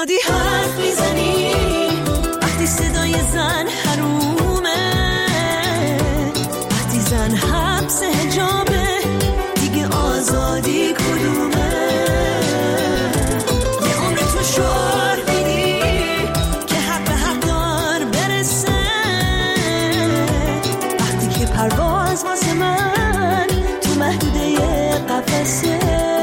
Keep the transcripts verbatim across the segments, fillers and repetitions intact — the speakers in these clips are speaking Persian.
آزادی حرف میزنی وقتی صدای زن حرومه، وقتی زن حبس حجابه دیگه آزادی کدومه؟ یه عمر تو شعار میدی که حق به حق دار برسه، وقتی که پرواز واسه من تو محدوده قفسه.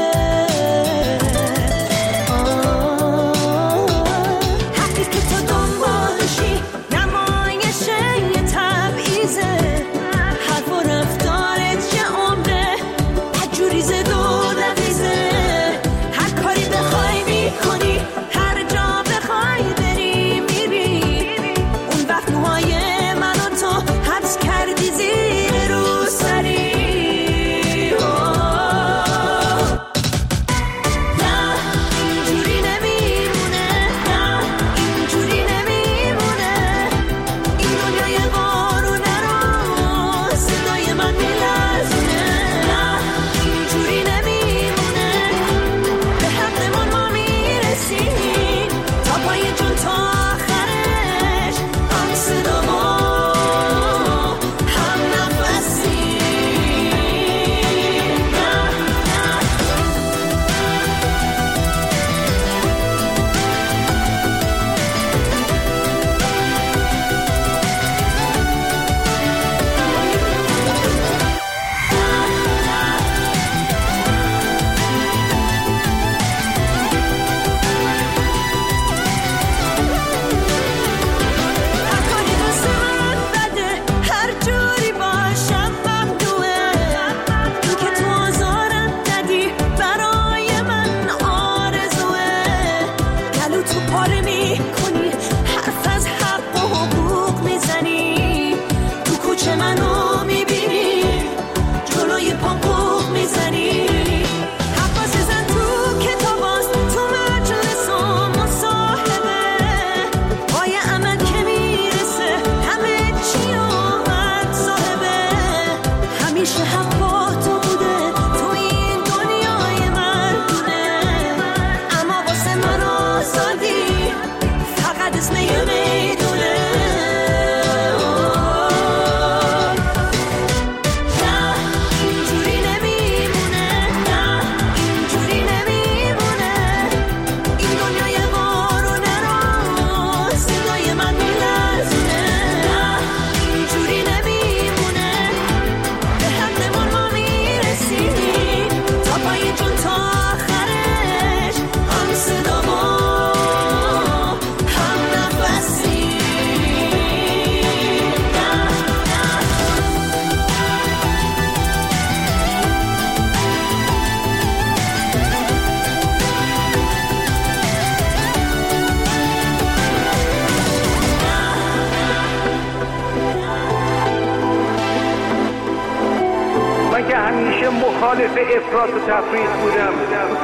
مخالف افراط و تفریط بودم.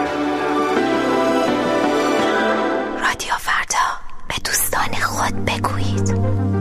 رادیو فردا، به دوستان خود بگویید.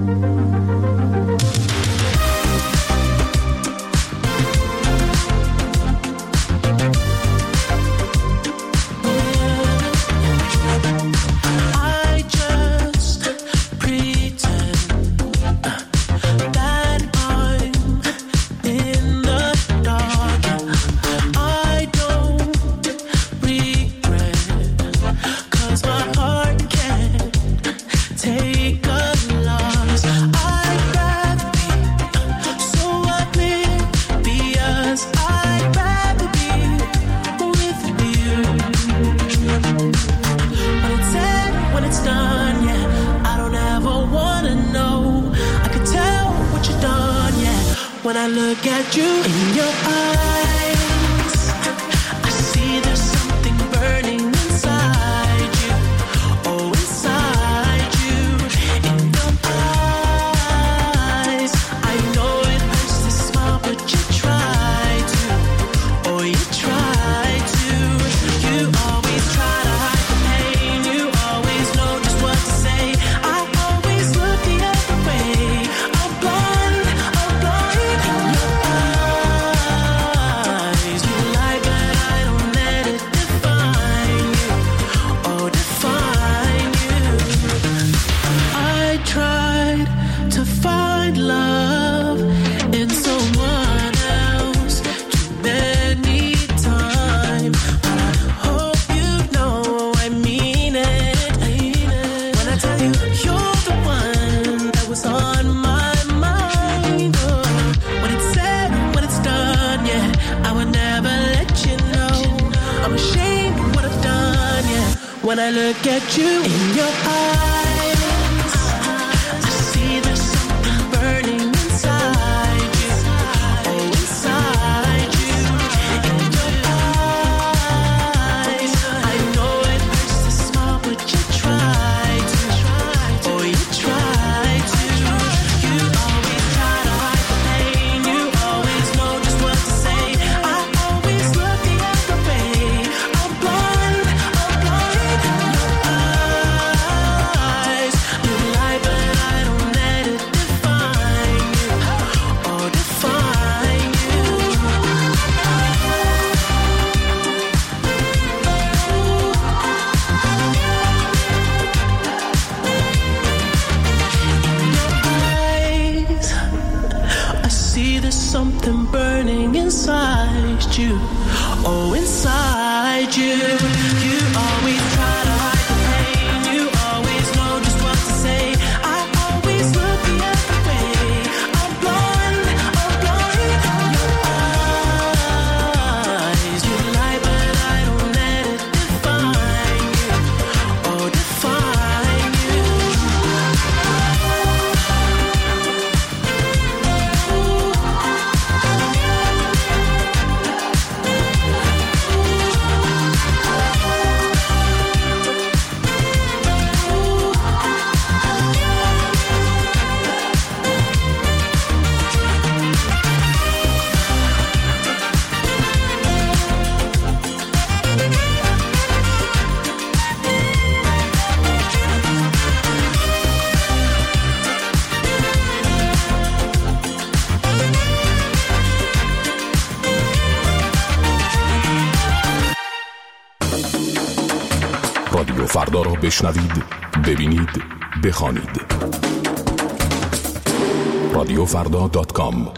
When I look at you in your eyes, I see there's something burning inside you. Oh, inside you, in your eyes. I know it hurts to smile, but you try to. Oh, you try to. You always try to hide the pain. You always know just what to say. I always look the other way. I'm blind, I'm blind. In your eyes. when I look at you in your eyes. I see there's something burning inside you. Oh, inside you. In your eyes. I know it hurts to smile, but you try to. Oh, you try to. You always try to hide the pain. You always know just what to say. I always look the other way. I'm blind, I'm blind. Your eyes, you lie, but I don't let it define you. Oh, define you. Eyes, I see there's something burning inside you. Oh, inside you. You always try to hide the pain. You always know just what to say. I always look the other way. I'm blind, I'm blind. Your eyes, you lie, but I don't let it define you. Oh, define you. رادیو فردا را بشنوید، ببینید، بخوانید. رادیو فردا دات کام.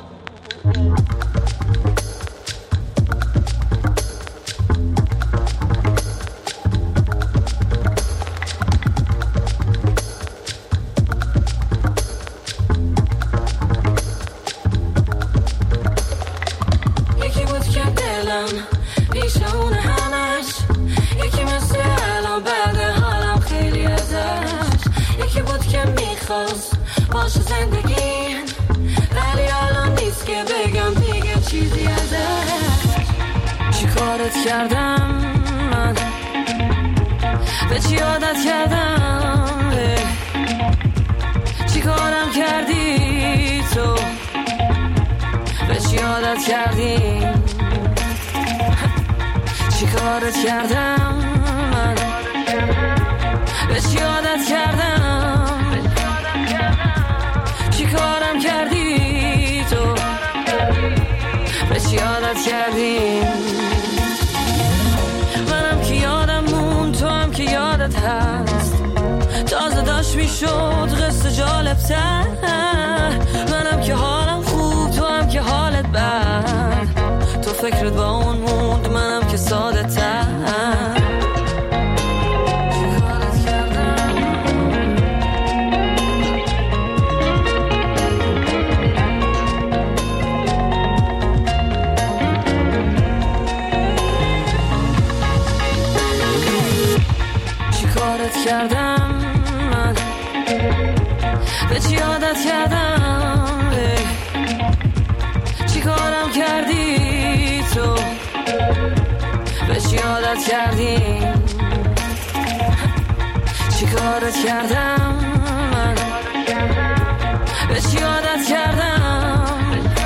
یکی بود که دلم پیش اون همش، یکی مثل الان بعد حالم خیلی ازش، یکی بود که میخواست باشه زندگیم، ولی الان نیست که بگم دیگه چیزی ازش. چی کارت کردم من، به چی عادت کردم، چی کارم کردی تو، به چی عادت کردی، چی کارت کردم من، به چی عادت کردم، چی کارم کردی تو، به چی عادت کردی. منم که یادم مون، تو هم که یادت هست، تازه داشت میشد قصه جالب تر. منم که حالم خوب، تو هم که حالت بد، تو فکرت با اون موند، منم که ساده تر. کردم من، به چی عادت کردم، چی کارم کردی تو، به چی عادت کردی، چی کارت کردم من، به چی عادت کردم،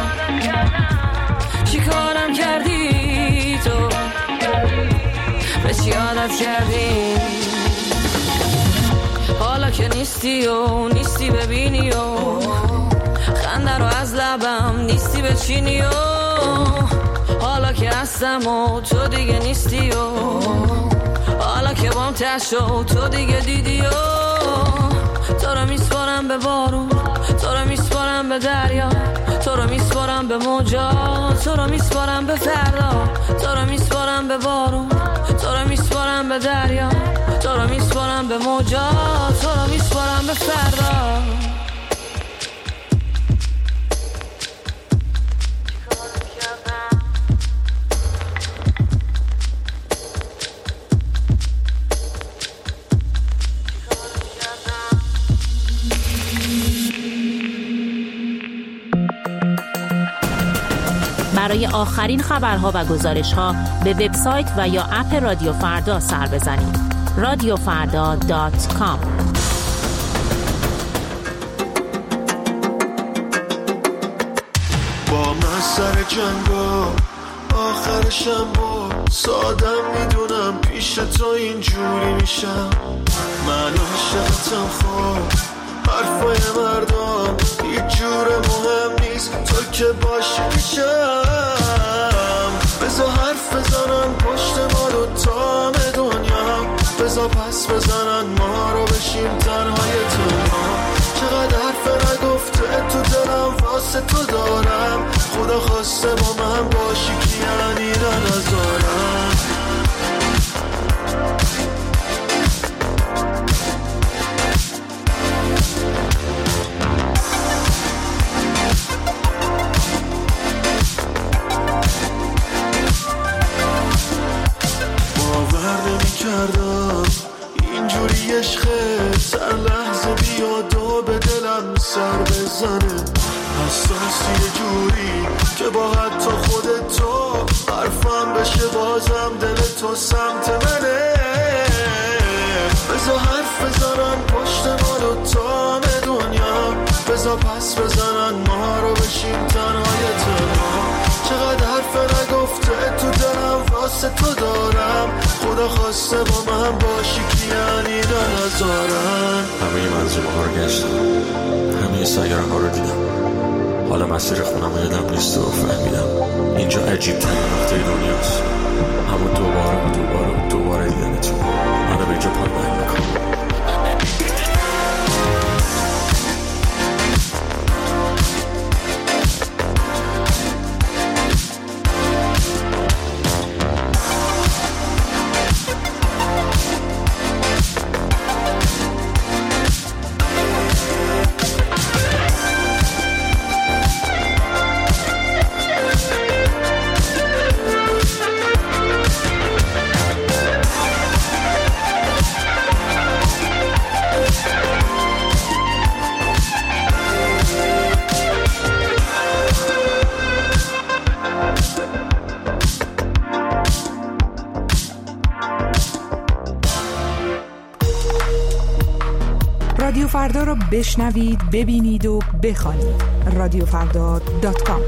چی کارم کردی تو، به چی عادت کردی. حالا که نیستی و نیستی ببینی و خنده رو از لبم نیستی بچینی و حالا که هستم و تو دیگه نیستی و حالا که بام تشت و تو دیگه دیدی و تو رو میسپارم به بارون، تو رو میسپارم به دریا، تو رو میسپارم به موجا، تو رو میسپارم به فردا، تو رو میسپارم به بارون، تو رو میسپارم به دریا، تو رو میسپارم به موجا، تو رو میسپارم به فردا. برای آخرین خبرها و گزارش‌ها به وبسایت و یا اپ رادیو فردا سر بزنید. رادیو فردا دات کام. با من سر جنگا آخرشم با سادم میدونم پیش تو اینجوری میشم. من عاشقتم خب حرفای مردم هیچ جور مهم نیست، تو که باشی میشم. بذار حرف بزنن پشت ما رو تام دنیا، بذار پس بزنن ما رو بشیم تنهای تنها. چقدر حرف نگفته تو دلم واسه تو دارم، خدا خواسته با من باشی که یعنی ننظارم. کردم اینجوری عشقه سر لحظه بیاد و به دلم سر بزنه. حساسی یه جوری که با حتی خودت تو حرفم بشه بازم دل تو سمت منه. بذار حرف بزنن پشت ما رو تام دنیا، بذار پس بزنن ما رو بشیم تنهای تنها. چقدر حرف نگفته تو دلم واسه تو دارم، خدا خواسته با من باشی که یعنی ننظارن. همه منظومه ها رو گشتم، همه سیاره ها رو دیدم، حالا مسیر خونم یادم نیست و فهمیدم اینجا عجیب ترین نقطه دنیاست. همون دوباره و دوباره و دوباره دیدن تو منو به اینجا پایمال میکنم. رادیو فردا رو بشنوید، ببینید و بخوانید. رادیو فردا دات کام.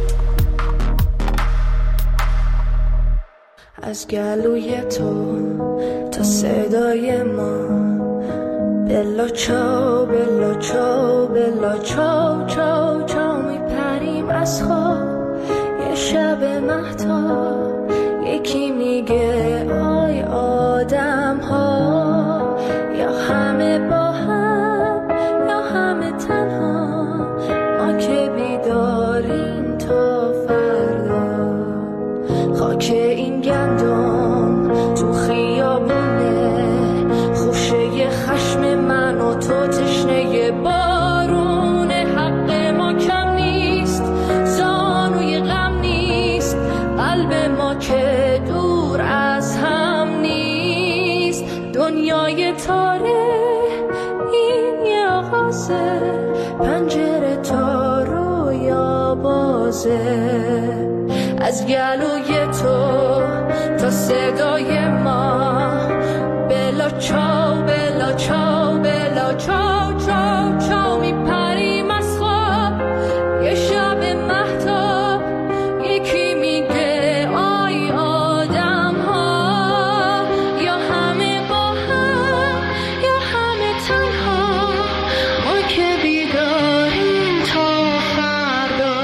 از گلوی تو تا صدای ما، بلا چاو بلا چاو بلا چاو چاو چاو میپریم از خواب. یه شب مهتاب یکی میگه آی آدم ها، یا همه با هم یا همه تنها، ما که بیداریم تا فردا. خاک این گندم تو خیابونه، خوشه خشم من و تو تشنه بارونه. حق ما کم نیست، زانوی غم نیست، قلب ما که دور از هم نیست. دنیای تاره این یه آغازه، پنجره تا رویا بازه. از گلوی تو تا صدای ما، بلا چاو بلا چاو بلا چاو چاو چاو میپریم از خواب. یه شب مهتاب یکی میگه آی آدم ها، یا همه با هم یا همه تنها، ما که بیداریم تا فردا.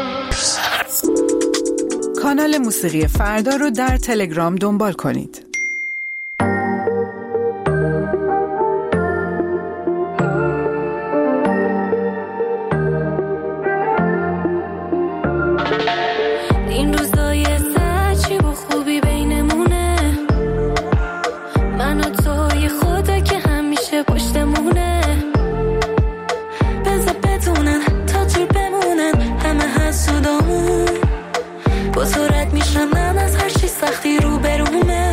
کانال موسیقی فردا رو در تلگرام دنبال کنید. این روزای سچی و خوبی بینمونه، من و تو یه خدا که همیشه پشتمونه. بذار بدونن تا طول بمونن همه حسودامون، با تو رد میشم من از هر چی سختی رو برومه.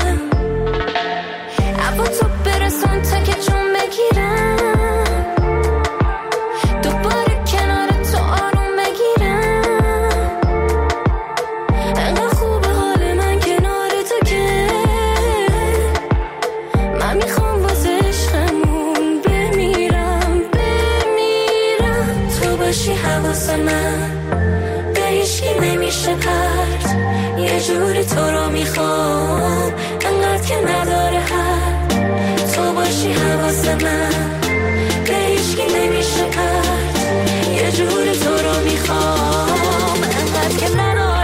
عبا تو برسون تا که جون بگیرم، دوباره کنار تو آروم بگیرم. حواس من به هیچکی نمیشه پرت، یه جوری تو رو میخوام انقدر که نداره حد، تو باشی حواس من به هیچکی نمیشه پرت، یه جوری تو رو میخوام انقدر که نداره.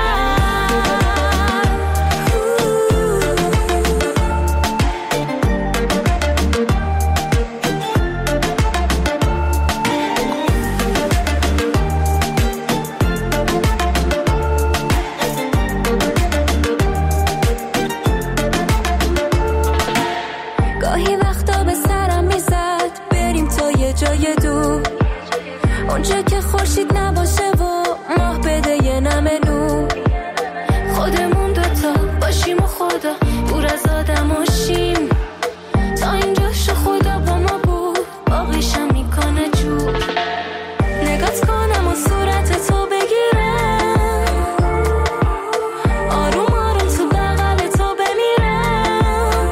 گاهی وقتا به سرم میزد بریم تا یه جای دور، اونجا که خورشید نباشه و ماه بده یه نمه نور، خودمون دوتا باشیم و خدا دور از آدم و شیم، تا اینجا شو خدا با ما بود باقیشم میکنه جور، نگات کنم و صورت تو بگیرم، آروم آروم تو بغل تو بمیرم،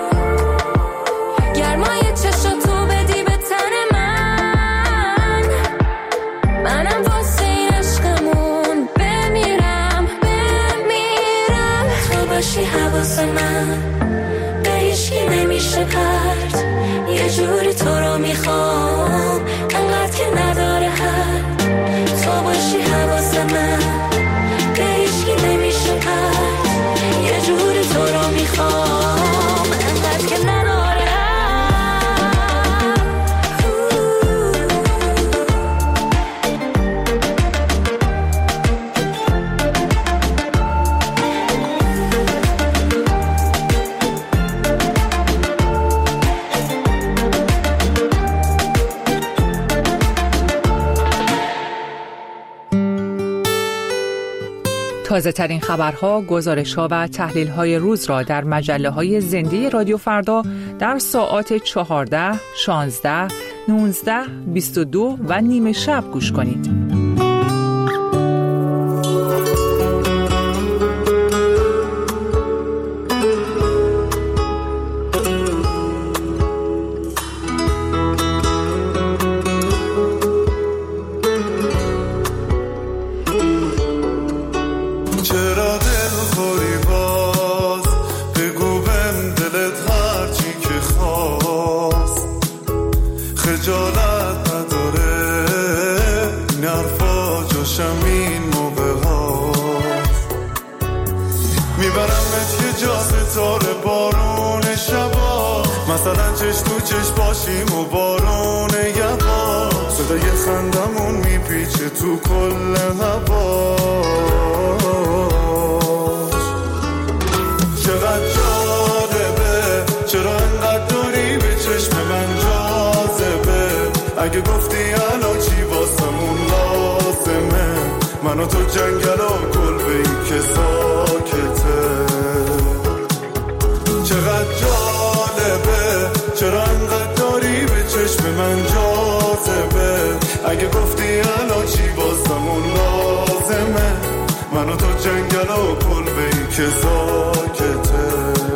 گرمای چشاتو بدی به تن من، منم واسه این عشقمون بمیرم بمیرم، تو باشی حواس من به هیچکی نمیشه پرت، یه جوری تو رو میخوام انقدر که نداره حد، تو باشی حواس من به هیچکی نمیشه پرت، یه جوری تو رو میخوام انقدر که نداره حد. تازه ترین خبرها، گزارش‌ها و تحلیل‌های روز را در مجله‌های زنده رادیو فردا در ساعات چهارده، شانزده، نوزده، بیست و دو و نیمه شب گوش کنید. مثلا چش تو چش باشیم و بارون یبا، صدای خندمون میپیچه تو کل هواش، چقدر جالبه چرا انقدر داری به چشم من جاذبه، اگه گفتی الان چی واسمون لازمه، من و تو جنگل و کلبه ای که ساکته، چقدر جالبه چرا انقدر داری به چشم من جاذبه، اگه گفتی الان چی واسمون لازمه، من و تو جنگل و کلبه ای که ساکته.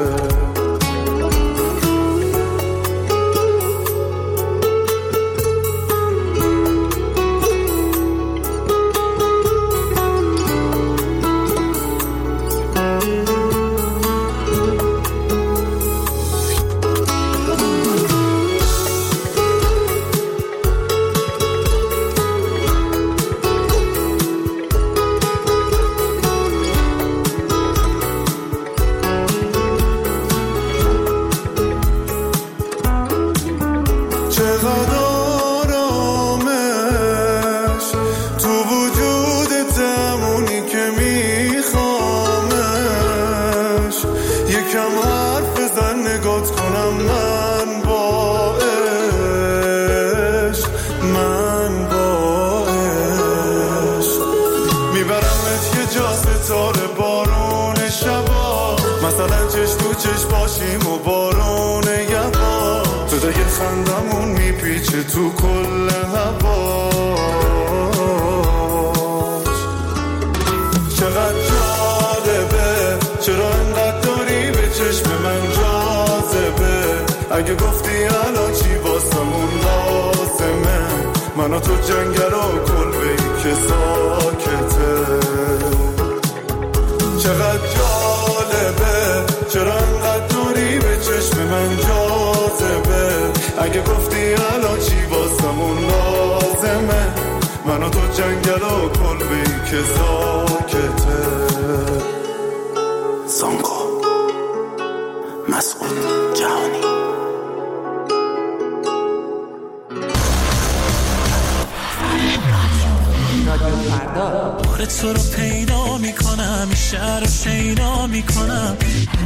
باشیم و بارون یبا صدای خندمون میپیچه تو کل هواش چقدر جالبه چرا انقدر داری به چشم من جاذبه اگه گفتی الان چی واسمون لازمه من و تو جنگل و کلبه‌ای که ساکته. چقدر جالبه چرا انقدر دوری به چشم من جاذبه. اگه گفتی الان چی واسمون لازمه، من و تو جنگل و کلبه‌ای که ساکته. زانگو مسعود جهانی. بار تو رو پیدا میکنم، شهر رو شیدا میکنم.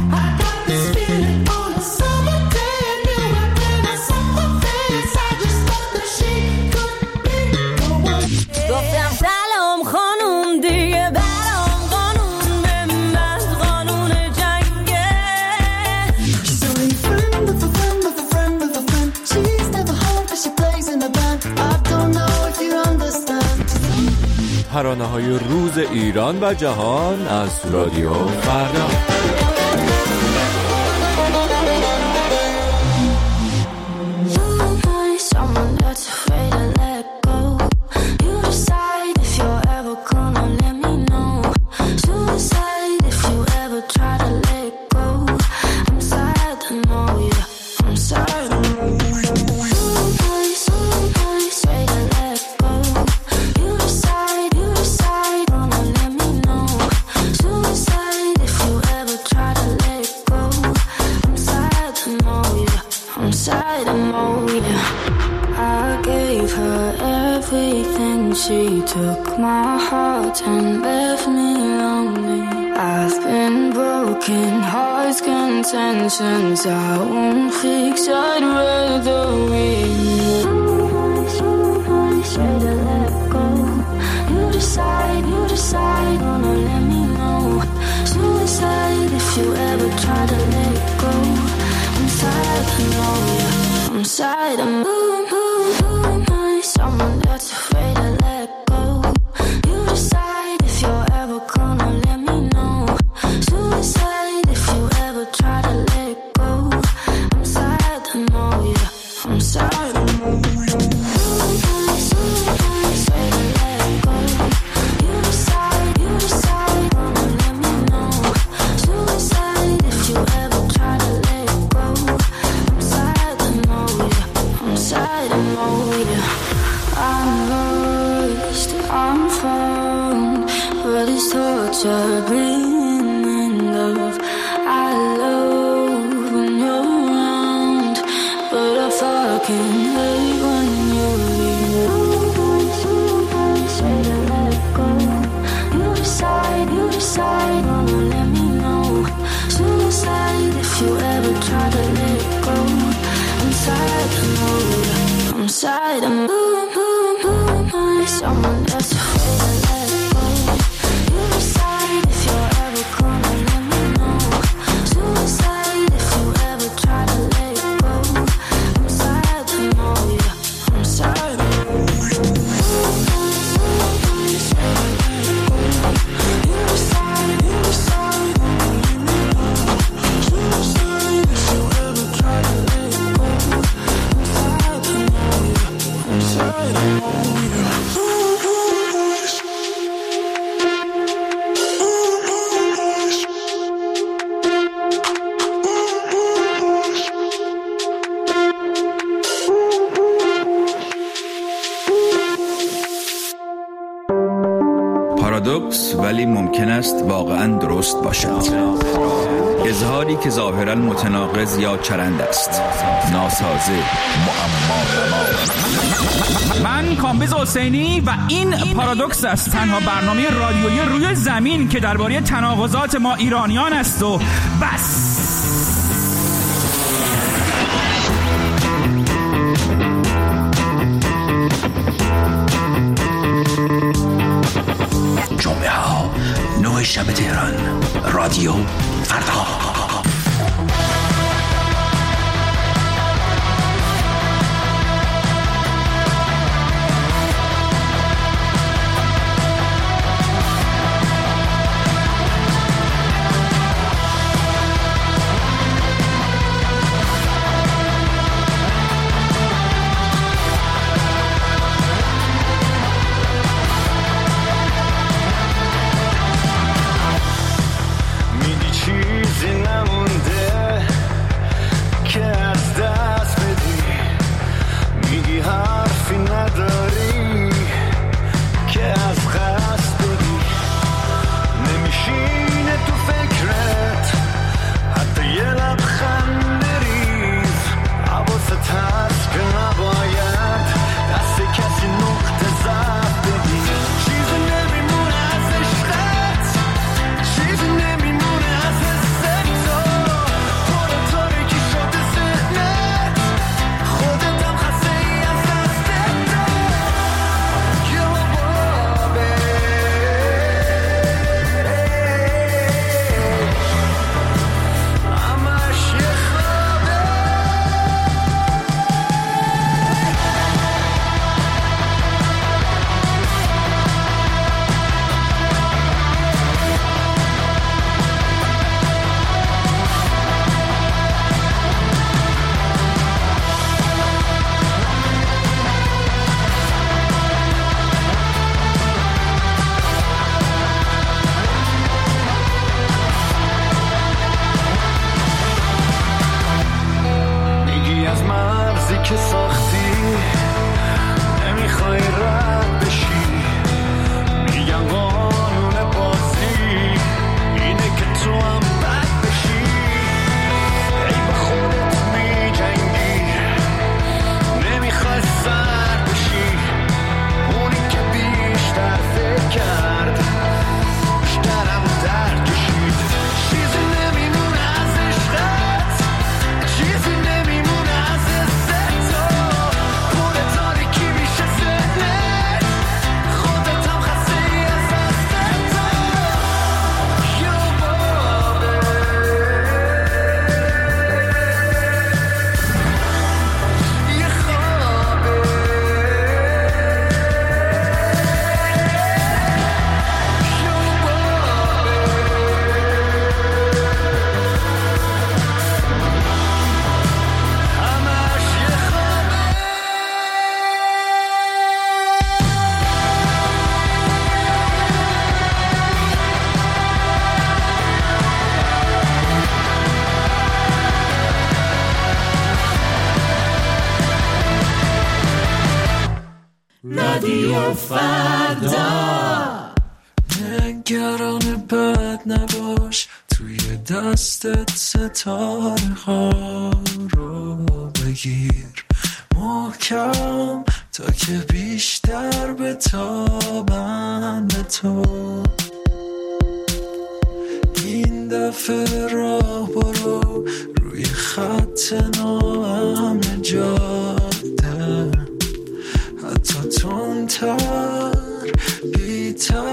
گفتم سلام خانوم دیگه برام قانون به من قانون جنگه. She's only friend of a friend of a friend of a friend. She's never home but she plays in a band. I don't know if you understand. ترانه‌های روز ایران و جهان از رادیو فردا. She took my heart and left me lonely. I've been broken, hearts contentions. I won't fix, I'd rather win. Say to let go. You decide, you decide, wanna let me know. Suicide if you ever try to let go. I'm sad, I know you. I'm sad, I'm moving, moving, moving by someone that's afraid to let go. You decide if you're ever gonna let me know. Suicide if you ever try to let go. I'm sad, I know you. I'm sad, I know you. Being in love, I love when you're around, but I fucking hate when you leave. Say to let go. You decide, you decide, wanna let me know. Suicide if you ever try to let go. I'm sad, I know you. I'm sad, I'm moving, moving, moving by someone that's afraid to let go. You decide if you're ever gonna let me know. Suicide if you ever try to let go. I'm sad, I know you. I'm sad, I know you. You decide, you decide, wanna let me know. Suicide if you ever try to let go. I'm sad, I know you. I'm sad, I know you. پارادوکس ولی ممکن است واقعاً درست باشد. اظهاری که ظاهراً متناقض یا چرند است. ناسازه، معما نما. من کامبیز حسینی و این پارادوکس است، تنها برنامه رادیویی روی زمین که درباره تناقضات ما ایرانیان است و بس. جمعه ها نه شب تهران، رادیو فردا. که ساختی نمیخوای رد بشی، میگن قانون بازی اینه که تو هم بد بشی. ای با خودت میجنگی، نمیخوای سر بشی، اونی که بیشتر فکر کرد بیشترم درد کشید. چیزی نمیمونه از عشقت، چیزی نمیمونه از عزت، پر تاریکی میشه ذهنت، خودت هم خسته ای از دستت. یو بابه یه خوابه، رادیو فردا. نگران بد نباش، توی دستت ستاره ها رو بگیر محکم تا که بیشتر بتابن به تو. این دفعه راه برو روی خط ناامن جاده، حتی تندتر بی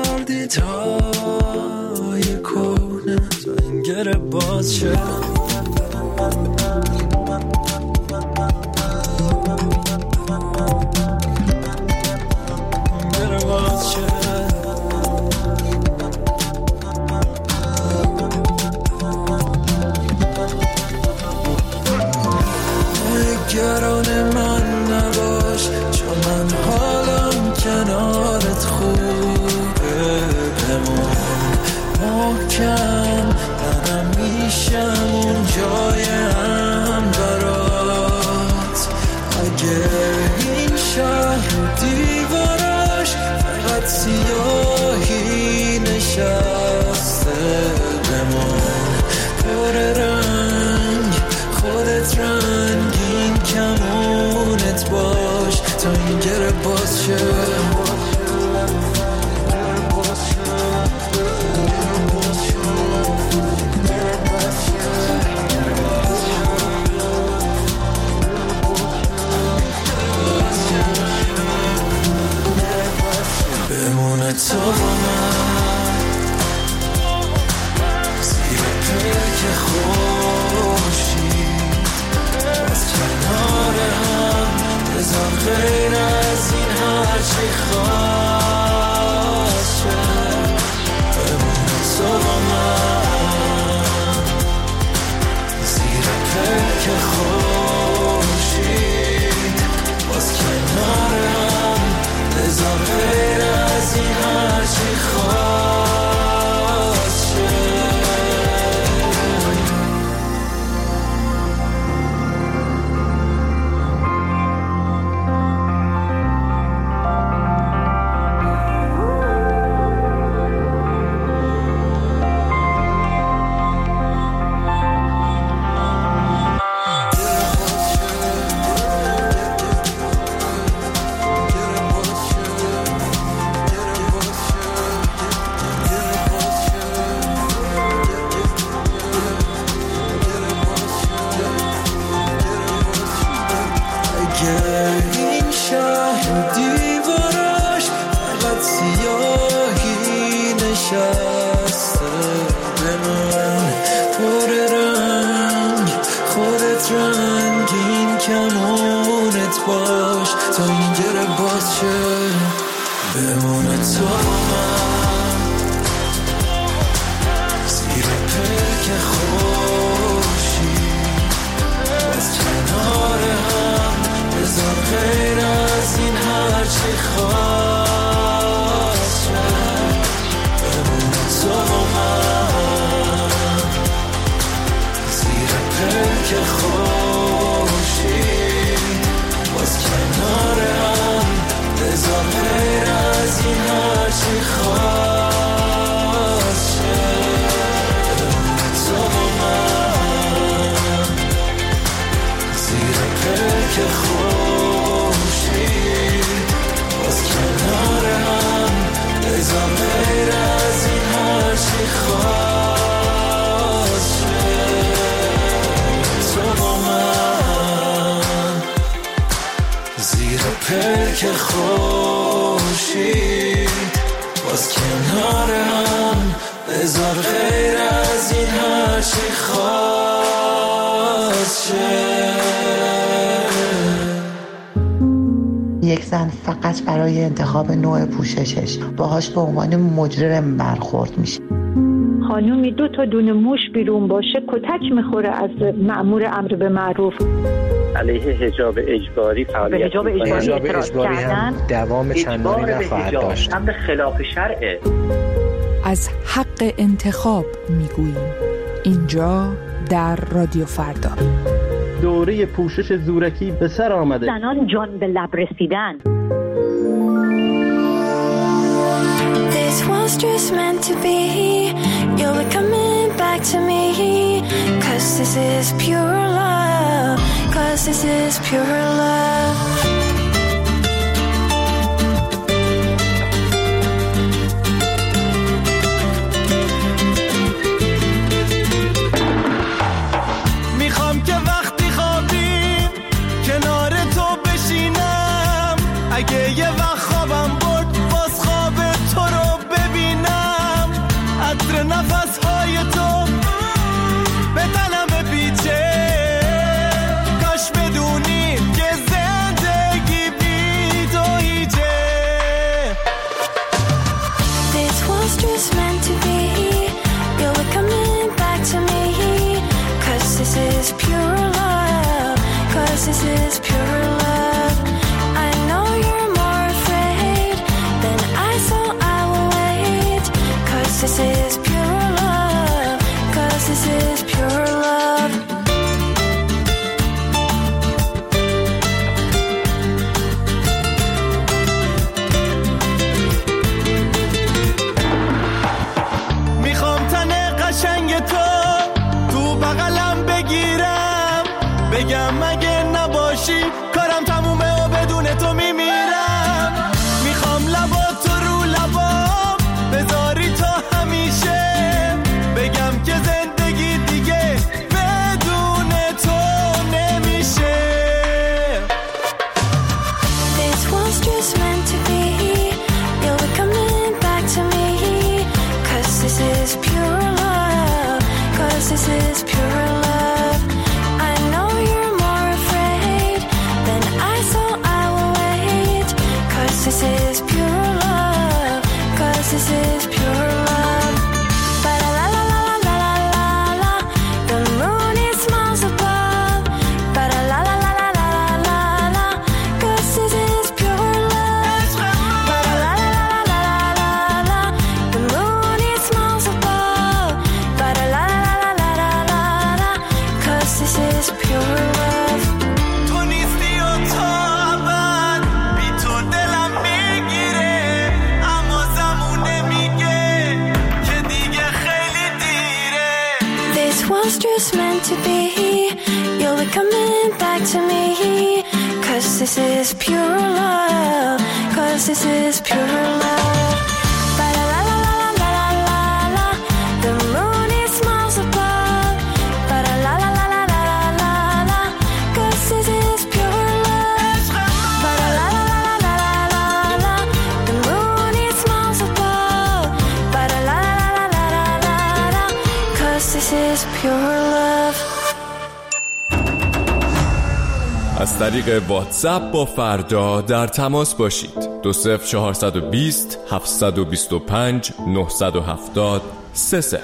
تردیدهای کنه تا این گره باز شه. گره باز شه. نگران من نباش، چون من حالم کنارت خوبه. بمون محکم، منم میشم اون جای هم برات. اگه این شهر و دیواراش فقط سیاهی نشسته، بمون پر رنگ، خودت رنگین کمونت باش تا این گره باز شه. بمونه تو با من زیر پلک خورشید، باز کنار هم بذار غیر از این هرچی خواست شد. بمونه تو با من زیر پلک خورشید، باز کنار هم بذار غیر از این هرچی خواست شد. این شهر و دیواراش فقط سیاهی نشسته، بمون پر رنگ، خودت رنگین کمونت باش تا این گره باز شه. بمونه تو من زیر پلک خورشید، باز کنار هم بذار غیر از این هرچی خواست شد. بمونه تو من زیر پلک خورشید، زیر پلک خوشی باز کنار هم بذار غیر از این هرچی خواست شه. یک زن فقط برای انتخاب نوع پوششش باهاش به عنوان مجرم برخورد میشه. خانومی دو تا دونه موش بیرون باشه کتک میخوره از مأمور امر به معروف. علیه حجاب اجباری فعالیت حجاب اجباری, اجباری هم دوام چندانی نخواهد داشت. امر خلاف شرعه. از حق انتخاب میگوییم اینجا در رادیو فردا. دوره پوشش زورکی به سر آمده. زنان جان به لب رسیدن. This was just meant to be. You'll be coming back to me. Cause this is pure love. Cause this is pure love. میخوام که وقتی خوابیم کنار تو بشینم. اگه یه وقت خوابم برد باز خواب تو رو ببینم. عطر نفسهای تو به تنم بپیچه. کاش بدونی که زندگی بی تو هیچه. This was just meant to be. You'll be coming back to me. Cause this is pure love. Cause this is pure love. I know you're more afraid than I, so I will wait. Cause this is pure love. Cause this is pure love. میخوام تن قشنگ تو تو بغلم بگیرم. بگم اگه نباشی کارم تمومه و بدون تو میمیرم. میخوام لبا تو رو لبام بذاری تا همیشه. بگم که زندگی دیگه بدون تو نمیشه. This was just meant to be. You'll be coming back to me. Cause this is pure love. Cause this is pure love. I know you're more afraid than I, so I will wait. Cause this is pure love. Cause this is pure love. Ba-da-la-la-la-la-la-la-la. The moon it smiles above. Ba-da-la-la-la-la-la-la. Cause this is pure love. Ba-da-la-la-la-la-la-la. The moon it smiles above. Ba-da-la-la-la-la-la-la. Cause this is pure love. تو نیستی و تا ابد بی تو دلم میگیره. اما زمونه میگه که دیگه خیلی دیره. This was just meant to be. You'll be coming back to me. Cause this is pure love. Cause this is pure love. Ba-da-la-la-la-la-la-la-la. The moon it smiles above. Ba-da-la-la-la-la-la-la-la. Cause this is pure love. Ba-da-la-la-la-la-la-la. The moon it smiles above. Ba-da-la-la-la-la-la-la. Cause this is pure love. از طریق واتساپ با فردا در تماس باشید. دو صفر چهارصد و بیست هفتصد و بیست و پنج نهصد و هفتاد سه صفر.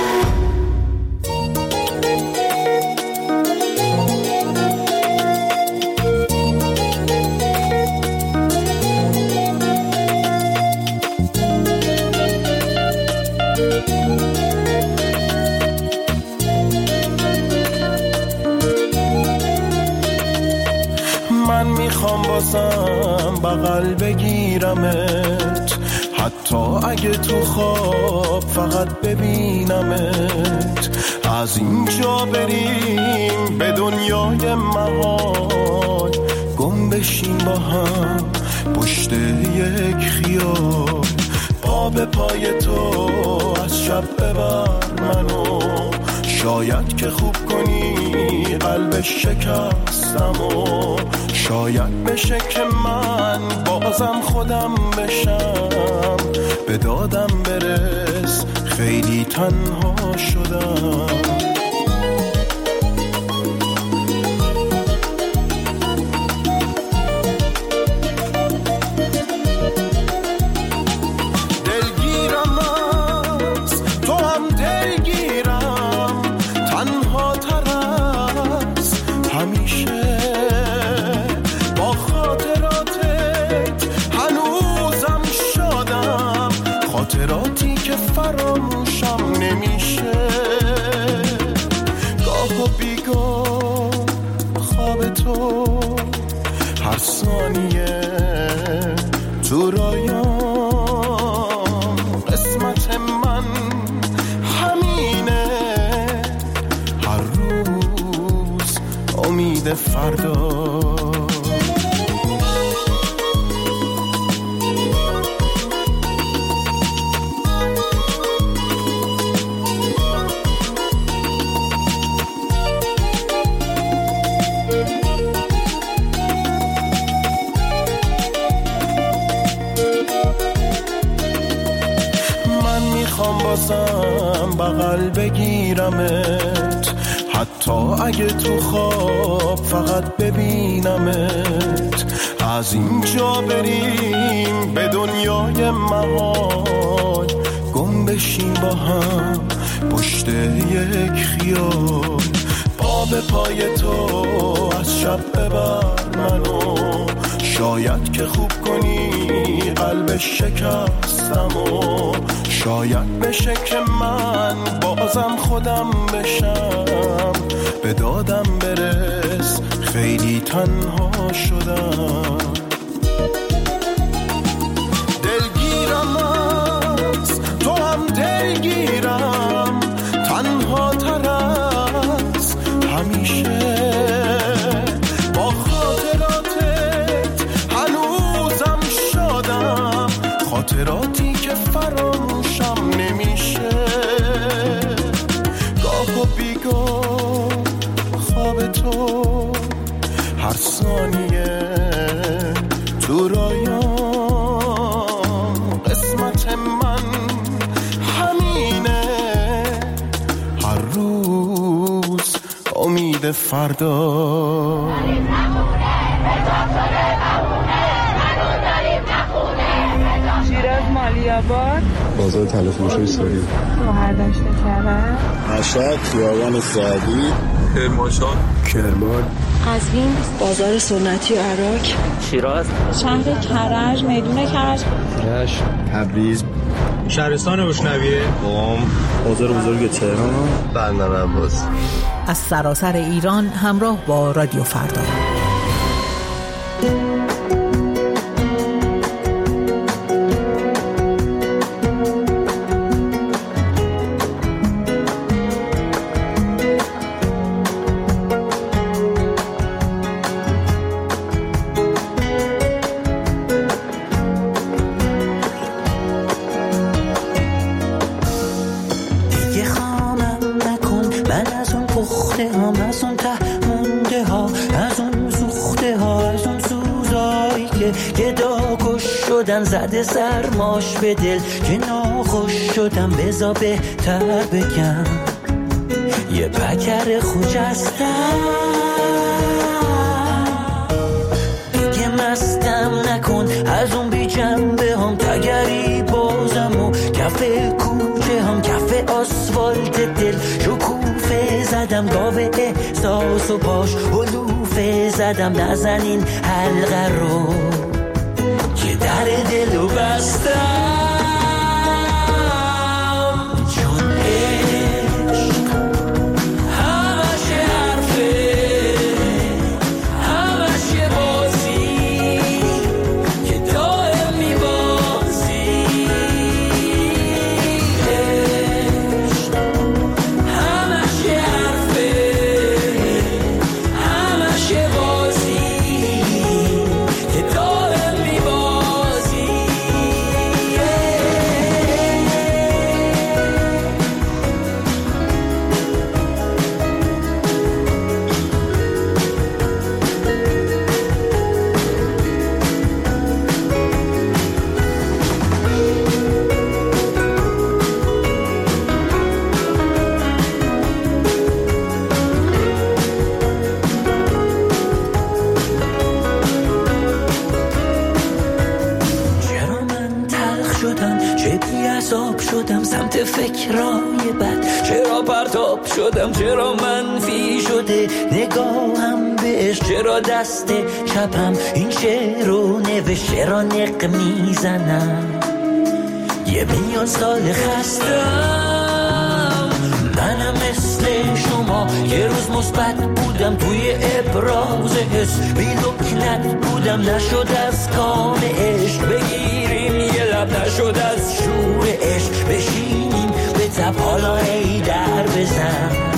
من میخوام بازم بغل بگیرمت. حتی اگه تو خواب فقط ببینمت. از اینجا بریم به دنیای محال. گم بشیم با هم پشت یک خیال. پا به پای تو از شب ببر منو. شاید که خوب کنی قلب شکستم و شاید بشه که من بازم خودم بشم، به دادم برس خیلی تنها شدم. خاطراتی که فراموشم نمیشه، گاه و بیگاه خواب تو هر ثانیه تو رایام، قسمت من همینه، هر روز امید فردا. بغل بگیرمت حتی اگه تو خواب فقط ببینمت، از اینجا بریم به دنیای محال، گم بشیم با هم پشت یک خیال. پا به پای تو از شب ببر منو، شاید که خوب کنی قلب شکستم و شاید بشه که من بازم خودم بشم، به دادم برس خیلی تنها شدم. دلگیرم است تو هم دلگیرم، تنها تر از همیشه، با خاطراتت هنوزم شادم، خاطراتی که فراموشم نمیشه، گاه و بیگاه خواب تو هر ثانیه تو رایام، قسمت من همینه، هر روز امید فردا. شیراز مالیاباد، بازار تلفروشی ساری، شوهر داشته کرد، مشهد، خیابان سعدی، کرمانشاه، کرمان، قزوین، بازار سنتی عراق، شیراز، شهر کرج، میدون کرج، رشت، تبریز، شهرستان روشنویه، قم، بازار بزرگ تهران، بندر عباس. از سراسر ایران همراه با رادیو فردا. زده سرماش به دل که ناخوش شدم، بزا بهتر بگم یه پکر خوجستم، دیگه مستم نکن از اون بی جنبه هم، تگری بازم و کف کوچه هم، کف آسفالت دل شکوفه زدم، گاوه احساس و پاش حلوفه زدم، نزنین حلقه رو در دلو بستم، چون عشق همش حرفه، همش یه بازی که دائم میبازی، عشق همش یه حرفه، همش یه بازی جذاب شدم سمت فکرای بد، چرا پرتاب شدم چرا منفی شده نگاهم بهش، چرا دست چپم این شعر رو نوشت، چرا نق میزنم یه میلیون سال خستم. منم مثل شما یه روز مثبت بودم توی ابراز حس، بی لکنت بودم نشد از کام عشق بگیریم یه لب، نشد از شور عشق بشینیم به تب حالا ای در بزن.